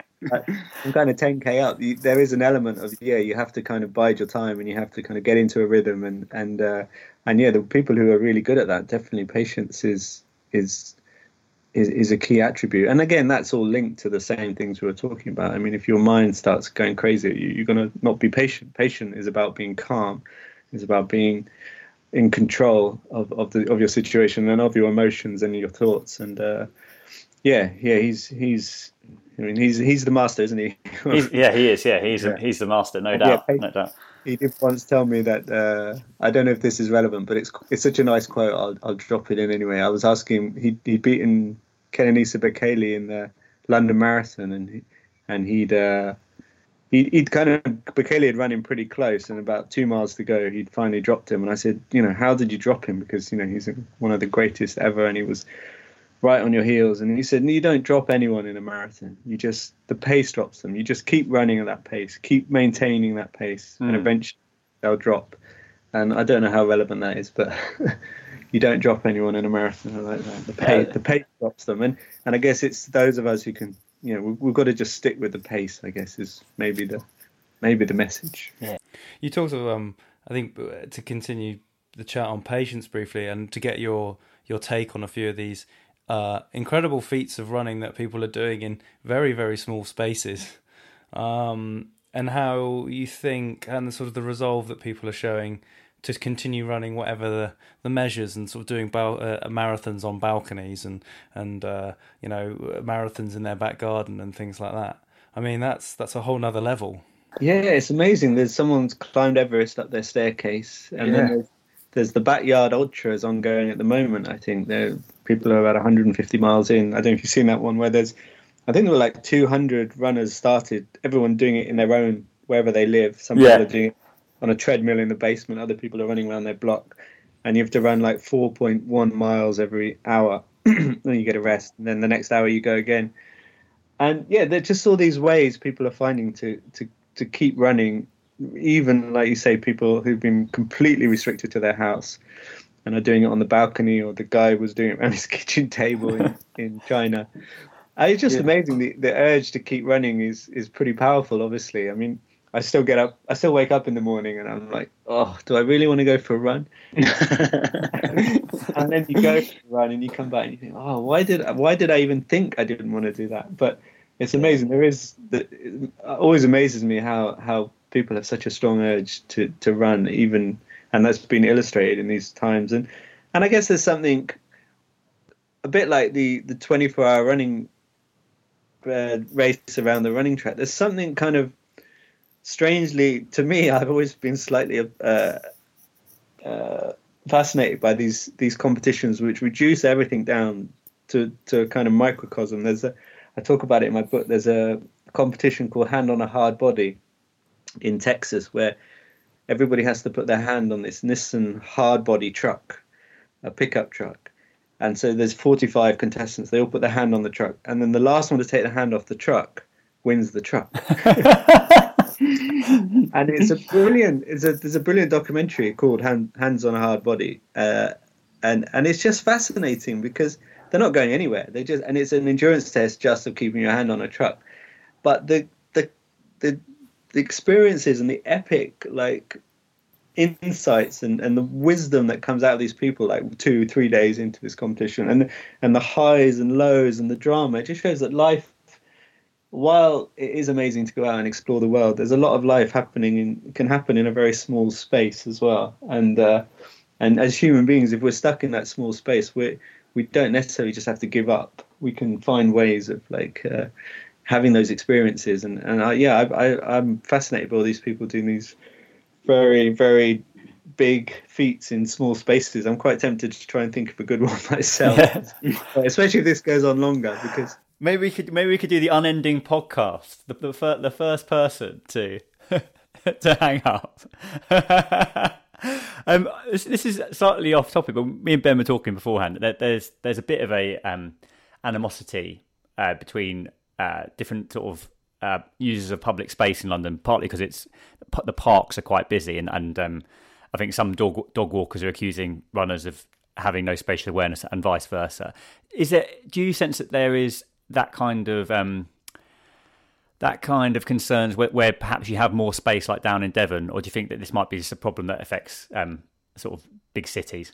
I'm kind of ten K up. You, there is an element of yeah, you have to kind of bide your time and you have to kind of get into a rhythm and and uh, and yeah, the people who are really good at that, definitely patience is is is is a key attribute. And again, that's all linked to the same things we were talking about. I mean, if your mind starts going crazy, you, you're going to not be patient. Patient is about being calm. It's about being in control of of the of your situation and of your emotions and your thoughts. And uh, yeah, yeah, he's he's. I mean, he's he's the master, isn't he? he's, yeah, he is. Yeah, he's yeah. he's the master, no doubt, yeah, no doubt. He did once tell me that uh, I don't know if this is relevant, but it's it's such a nice quote. I'll I'll drop it in anyway. I was asking him. He he'd beaten Kenenisa Bekele in the London Marathon, and he, and he'd uh, he he'd kind of Bekele had run him pretty close, and about two miles to go, he'd finally dropped him. And I said, you know, how did you drop him? Because you know he's one of the greatest ever, and he was right on your heels. And he said, no, you don't drop anyone in a marathon. You just, the pace drops them. You just keep running at that pace, keep maintaining that pace, mm. and eventually they'll drop. And I don't know how relevant that is, but you don't drop anyone in a marathon like that. The pace, the pace drops them. And, and I guess it's those of us who can, you know, we, we've got to just stick with the pace, I guess, is maybe the, maybe the message. Yeah. You talked of, um, I think, to continue the chat on patience briefly and to get your, your take on a few of these Uh, incredible feats of running that people are doing in very, very small spaces, um, and how you think and the sort of the resolve that people are showing to continue running whatever the, the measures and sort of doing bal- uh, marathons on balconies and and uh, you know marathons in their back garden and things like that. I mean, that's that's a whole nother level. Yeah, it's amazing. There's someone's climbed Everest up their staircase, and yeah. then there's, there's the Backyard Ultras ongoing at the moment. I think there people are about one hundred fifty miles in. I don't know if you've seen that one where there's, I think there were like two hundred runners started, everyone doing it in their own, wherever they live. Some yeah. people are doing it on a treadmill in the basement. Other people are running around their block. And you have to run like four point one miles every hour. Then you get a rest. And then the next hour you go again. And yeah, they're just all these ways people are finding to, to, to keep running. Even, like you say, people who've been completely restricted to their house and are doing it on the balcony, or the guy was doing it around his kitchen table in, in China. Uh, it's just yeah. amazing. The, the urge to keep running is, is pretty powerful, obviously. I mean, I still get up, I still wake up in the morning and I'm like, oh, do I really want to go for a run? And then you go for a run and you come back and you think, oh, why did, why did I even think I didn't want to do that? But it's amazing. There is, the, it always amazes me how, how people have such a strong urge to, to run, even, and that's been illustrated in these times. And and I guess there's something a bit like the, the twenty-four hour running uh, race around the running track. There's something kind of strangely, to me, I've always been slightly uh, uh, fascinated by these these competitions which reduce everything down to, to a kind of microcosm. There's a, I talk about it in my book, there's a competition called Hand on a Hard Body in Texas, where everybody has to put their hand on this Nissan hard body truck, a pickup truck. And so there's forty-five contestants. They all put their hand on the truck. And then the last one to take the hand off the truck wins the truck. and it's a brilliant. It's a there's a brilliant documentary called Hand, Hands on a Hard Body, uh, and and it's just fascinating because they're not going anywhere. They just and it's an endurance test just of keeping your hand on a truck, but the the the the experiences and the epic like insights and, and the wisdom that comes out of these people like two three days into this competition, and and the highs and lows and the drama, it just shows that life, while it is amazing to go out and explore the world, there's a lot of life happening in can happen in a very small space as well. And uh, and as human beings, if we're stuck in that small space, we we don't necessarily just have to give up. We can find ways of like uh, having those experiences. And and I, yeah, I, I I'm fascinated by all these people doing these very, very big feats in small spaces. I'm quite tempted to try and think of a good one myself, yeah. Especially if this goes on longer. Because maybe we could maybe we could do the unending podcast. The the, fir- the first person to to hang up. um, this, this is slightly off topic, but me and Ben were talking beforehand. There, there's there's a bit of a um, animosity uh, between uh, different sort of Uh, users of public space in London, partly because it's the parks are quite busy, and, and um, I think some dog dog walkers are accusing runners of having no spatial awareness, and vice versa. Is it? Do you sense that there is that kind of um, that kind of concerns where, where perhaps you have more space, like down in Devon, or do you think that this might be just a problem that affects um, sort of big cities?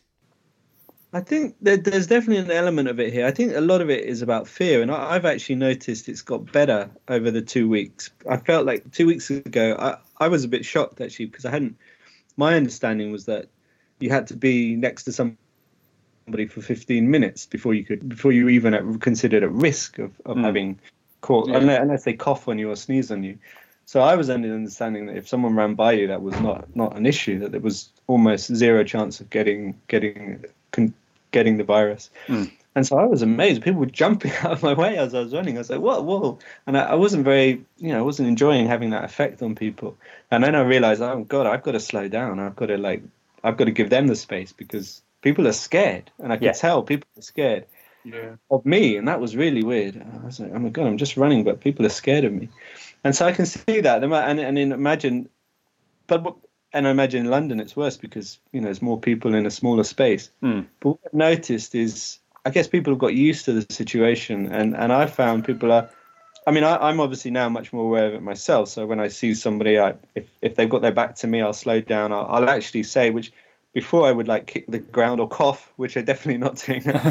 I think that there's definitely an element of it here. I think a lot of it is about fear, and I've actually noticed it's got better over the two weeks. I felt like two weeks ago, I, I was a bit shocked actually, because I hadn't. My understanding was that you had to be next to somebody for fifteen minutes before you could, before you even considered at risk of, of mm. having caught, yeah. unless, unless they cough on you or sneeze on you. So I was under the understanding that if someone ran by you, that was not not an issue. That there was almost zero chance of getting getting. Con- getting the virus. Mm. And so I was amazed. People were jumping out of my way as I was running. I was like, whoa, whoa. And I, I wasn't very, you know, I wasn't enjoying having that effect on people. And then I realized, oh God, I've got to slow down. I've got to like, I've got to give them the space because people are scared. And I could yeah. tell people are scared yeah. of me. And that was really weird. I was like, oh my God, I'm just running, but people are scared of me. And so I can see that. And, and imagine, but And I imagine in London it's worse because, you know, there's more people in a smaller space. Mm. But what I've noticed is, I guess people have got used to the situation. And, and I found people are, I mean, I, I'm obviously now much more aware of it myself. So when I see somebody, I, if, if they've got their back to me, I'll slow down. I'll, I'll actually say, which before I would like kick the ground or cough, which I'm definitely not doing now,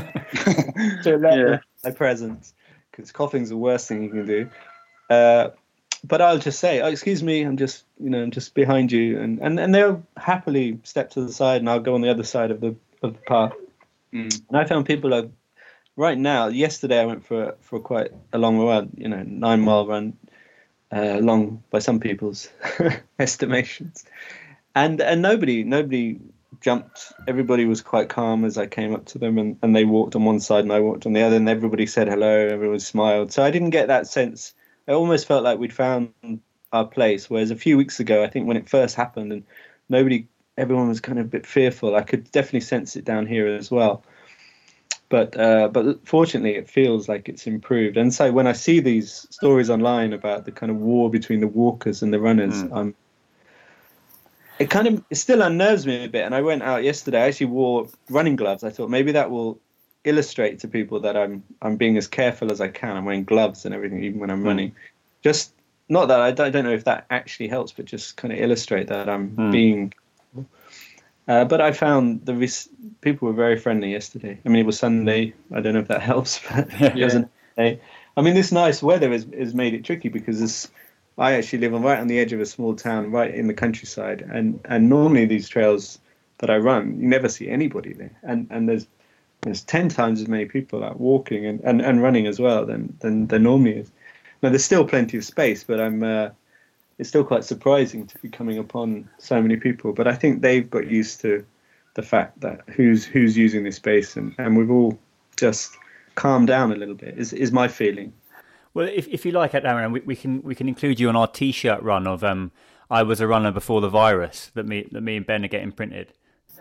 to let yeah. my presence, because coughing's the worst thing you can do. Uh, But I'll just say, oh, excuse me, I'm just, you know, I'm just behind you. And, and, and they'll happily step to the side and I'll go on the other side of the of the path. Mm. And I found people are, right now, yesterday I went for, for quite a long run, you know, nine mile run, uh, long by some people's estimations. And and nobody, nobody jumped. Everybody was quite calm as I came up to them, and, and they walked on one side and I walked on the other, and everybody said hello, everyone smiled. So I didn't get that sense. I almost felt like we'd found our place, whereas a few weeks ago, I think when it first happened and nobody, everyone was kind of a bit fearful. I could definitely sense it down here as well. But uh, but fortunately, it feels like it's improved. And so when I see these stories online about the kind of war between the walkers and the runners, mm. um, it kind of it still unnerves me a bit. And I went out yesterday. I actually wore running gloves. I thought maybe that will illustrate to people that I'm I'm being as careful as I can. I'm wearing gloves and everything, even when I'm mm. running. Just not that I don't, I don't know if that actually helps, but just kind of illustrate that I'm mm. being. Uh, but I found the res- people were very friendly yesterday. I mean, it was Sunday. I don't know if that helps, but yeah. it wasn't. I mean, this nice weather has has made it tricky because this, I actually live on right on the edge of a small town, right in the countryside, and and normally these trails that I run, you never see anybody there, and and there's. There's ten times as many people out walking and, and, and running as well than, than there normally is. Now, there's still plenty of space, but I'm uh, it's still quite surprising to be coming upon so many people. But I think they've got used to the fact that who's who's using this space, and, and we've all just calmed down a little bit, is is my feeling. Well, if if you like, Aaron, we, we can we can include you on our T-shirt run of um, I was a runner before the virus that me that me and Ben are getting printed.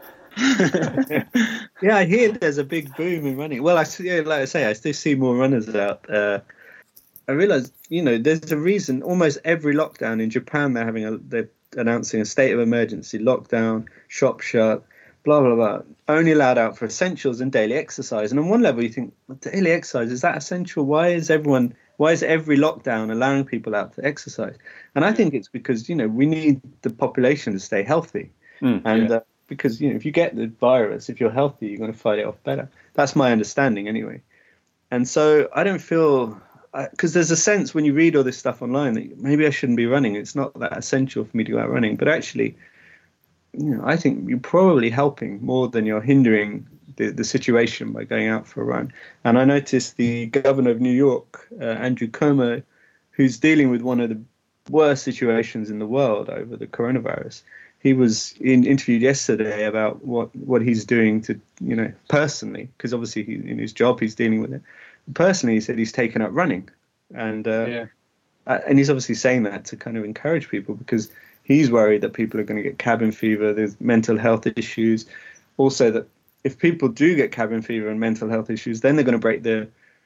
Yeah, I hear there's a big boom in running. Well, I yeah, like I say, I still see more runners out. Uh, I realized, you know, there's a reason. Almost every lockdown in Japan, they're having a they're announcing a state of emergency, lockdown, shop shut, blah blah blah. Only allowed out for essentials and daily exercise. And on one level, you think, well, daily exercise, is that essential? Why is everyone? Why is every lockdown allowing people out to exercise? And I think it's because, you know, we need the population to stay healthy, Mm, and yeah. uh, because, you know, if you get the virus, if you're healthy, you're going to fight it off better. That's my understanding, anyway. And so I don't feel. Because there's a sense when you read all this stuff online that maybe I shouldn't be running. It's not that essential for me to go out running. But actually, you know, I think you're probably helping more than you're hindering the, the situation by going out for a run. And I noticed the governor of New York, uh, Andrew Cuomo, who's dealing with one of the worst situations in the world over the coronavirus. He was in, interviewed yesterday about what, what he's doing to, you know, personally, because obviously he, in his job he's dealing with it. Personally, he said he's taken up running, and uh, Yeah. uh, and he's obviously saying that to kind of encourage people, because he's worried that people are going to get cabin fever. There's mental health issues, also that if people do get cabin fever and mental health issues, then they're going to break the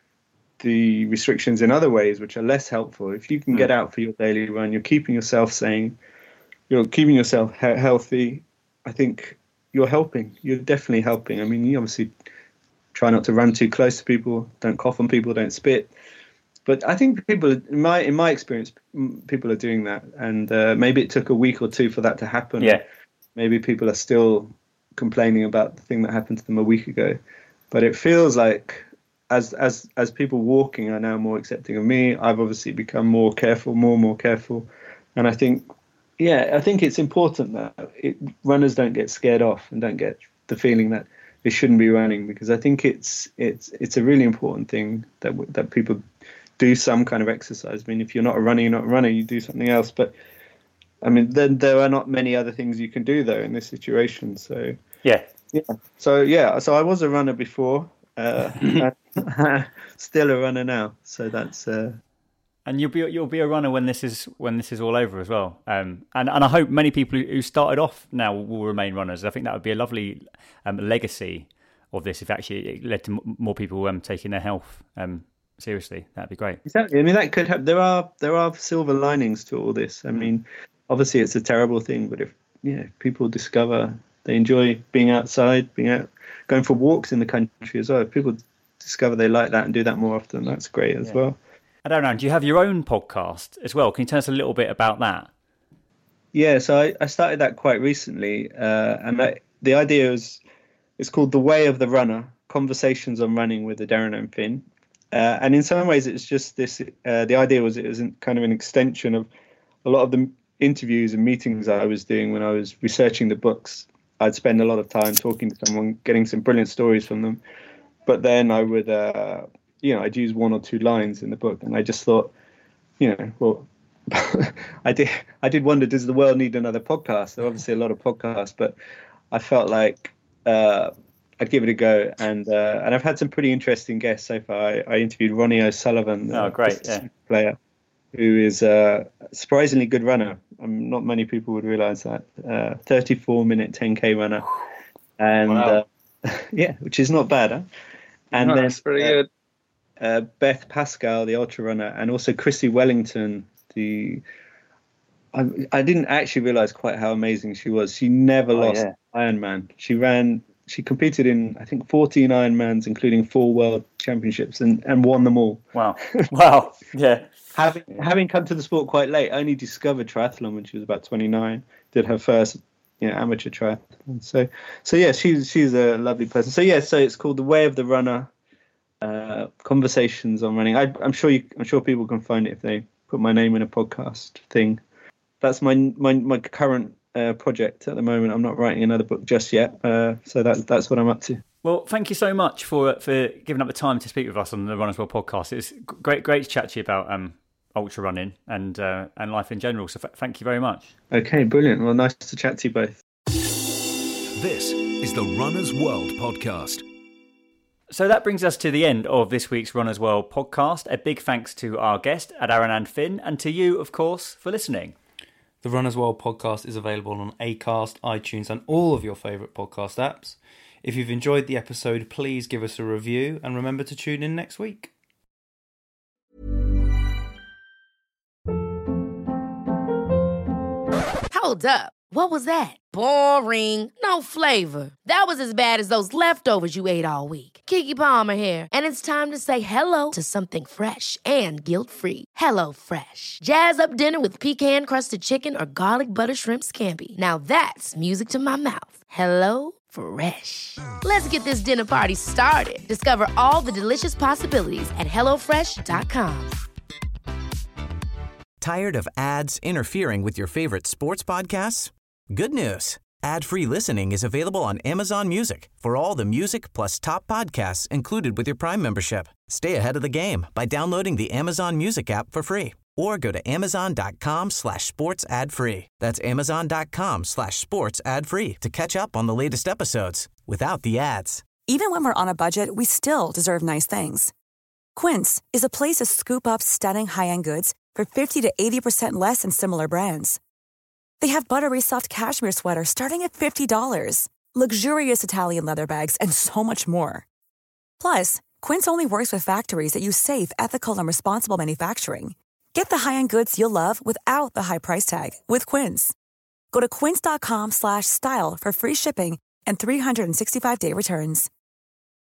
the restrictions in other ways, which are less helpful. If you can get out for your daily run, you're keeping yourself sane, you're keeping yourself he- healthy. I think you're helping. You're definitely helping. I mean, you obviously try not to run too close to people, don't cough on people, don't spit. But I think people, in my in my experience, people are doing that. And uh, maybe it took a week or two for that to happen. Yeah. Maybe people are still complaining about the thing that happened to them a week ago. But it feels like as as as people walking are now more accepting of me, I've obviously become more careful, more and more careful. And I think, yeah, I think it's important that it, runners don't get scared off and don't get the feeling that they shouldn't be running, because I think it's it's it's a really important thing that that people do some kind of exercise. I mean, if you're not a runner, you're not a runner, you do something else. But I mean, then there are not many other things you can do though in this situation. So Yeah. yeah, so yeah, so I was a runner before, uh, and still a runner now. So that's. Uh, And you'll be you'll be a runner when this is when this is all over as well. Um, and and I hope many people who started off now will remain runners. I think that would be a lovely um, legacy of this if actually it led to m- more people um, taking their health um, seriously. That'd be great. Exactly. I mean, that could have. There are there are silver linings to all this. I mean, obviously it's a terrible thing, but if yeah, people discover they enjoy being outside, being out, going for walks in the country as well. If people discover they like that and do that more often, that's great as Yeah. well. I don't know. Do you have your own podcast as well? Can you tell us a little bit about that? Yeah, so I, I started that quite recently, uh, and I, the idea is it's called The Way of the Runner: Conversations on Running with Darren and Finn. Uh, and in some ways, it's just this. Uh, the idea was it was kind of an extension of a lot of the interviews and meetings I was doing when I was researching the books. I'd spend a lot of time talking to someone, getting some brilliant stories from them, but then I would, uh, you know, I'd use one or two lines in the book, and I just thought, you know, well. I did. I did wonder, does the world need another podcast? There are obviously a lot of podcasts, but I felt like uh, I'd give it a go. And uh, and I've had some pretty interesting guests so far. I, I interviewed Ronnie O'Sullivan, the Oh, great! Yeah. player, who is a surprisingly good runner. Um, not many people would realise that. Uh, thirty-four minute ten K runner, and Wow. uh, yeah, which is not bad. Huh? And No, then that's pretty uh, good. uh, Beth Pascal, the ultra runner, and also Chrissy Wellington. The I, I didn't actually realize quite how amazing she was. She never Oh, lost yeah. Ironman. She ran. She competed in I think fourteen Ironmans, including four World Championships, and, and won them all. Wow! Wow! Yeah. Having having come to the sport quite late, only discovered triathlon when she was about twenty-nine. Did her first, you know, amateur triathlon. So so yeah, she's she's a lovely person. So yeah, so it's called The Way of the Runner. Uh, conversations on running. I, I'm sure you. I'm sure people can find it if they put my name in a podcast thing. That's my my my current uh, project at the moment. I'm not writing another book just yet, uh, so that that's what I'm up to. Well, thank you so much for for giving up the time to speak with us on the Runners World podcast. It's great great to chat to you about um, ultra running and uh, and life in general. So f- thank you very much. Okay, brilliant. Well, nice to chat to you both. This is the Runner's World podcast. So that brings us to the end of this week's Runners World podcast. A big thanks to our guest, Darren and Finn, and to you, of course, for listening. The Runners World podcast is available on Acast, iTunes, and all of your favourite podcast apps. If you've enjoyed the episode, please give us a review and remember to tune in next week. Hold up. What was that? Boring. No flavor. That was as bad as those leftovers you ate all week. Keke Palmer here, and it's time to say hello to something fresh and guilt-free. Hello Fresh. Jazz up dinner with pecan-crusted chicken or garlic butter shrimp scampi. Now that's music to my mouth. Hello Fresh. Let's get this dinner party started. Discover all the delicious possibilities at hello fresh dot com. Tired of ads interfering with your favorite sports podcasts? Good news. Ad-free listening is available on Amazon Music for all the music plus top podcasts included with your Prime membership. Stay ahead of the game by downloading the Amazon Music app for free or go to amazon.com slash sports ad free. That's amazon.com slash sports ad free to catch up on the latest episodes without the ads. Even when we're on a budget, we still deserve nice things. Quince is a place to scoop up stunning high-end goods for fifty to eighty percent less than similar brands. They have buttery soft cashmere sweaters starting at fifty dollars, luxurious Italian leather bags, and so much more. Plus, Quince only works with factories that use safe, ethical, and responsible manufacturing. Get the high-end goods you'll love without the high price tag with Quince. Go to quince.com slash style for free shipping and three sixty-five day returns.